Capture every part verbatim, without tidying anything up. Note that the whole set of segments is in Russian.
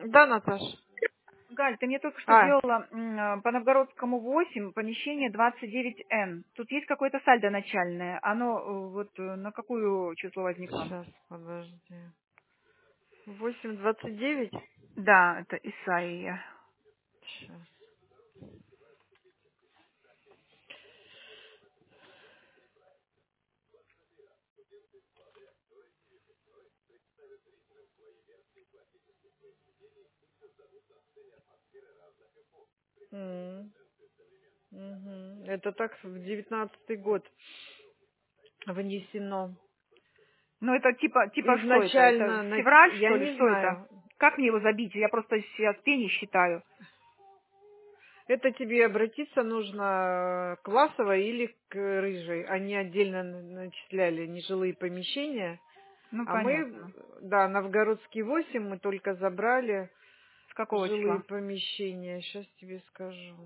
Да, Наташ. Галь, ты мне только что А, делала м, по Новгородскому восемь, помещение двадцать девять эн. Тут есть какое-то сальдо начальное. Оно э, вот э, на какое число возникло? сейчас, подожди. Восемь двадцать девять. Да, это Исаия. Сейчас. М, мгм. Это так в девятнадцатый год внесено. Ну это типа, типа что это? Это Изначально, на- февраль, я что ли? не Что это? знаю. Как мне его забить? Я просто сейчас пени считаю. Это тебе обратиться нужно к классовой или к рыжей. Они отдельно н- начисляли нежилые помещения. Ну, А мы, понятно. да, Новгородский восемь мы только забрали С какого жилые числа? помещения. Сейчас тебе скажу.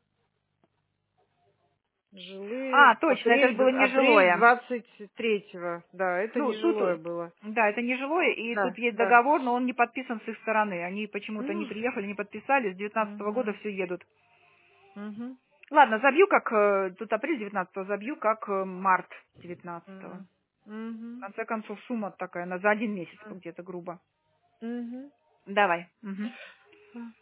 Жилые А, точно, это апрель, было д- апрель нежилое. двадцать третьего. Да, это Ну, тут, нежилое было. да, это нежилое, и Да, тут есть да. договор, но он не подписан с их стороны. Они почему-то не Ну, приехали, не подписали, с девятнадцатого года угу, все едут. угу, Ладно, забью как, э, тут апрель девятнадцатого, забью как э, март девятнадцатого. В угу, конце концов, сумма такая, на за один месяц где-то грубо. угу. Давай. Мгм.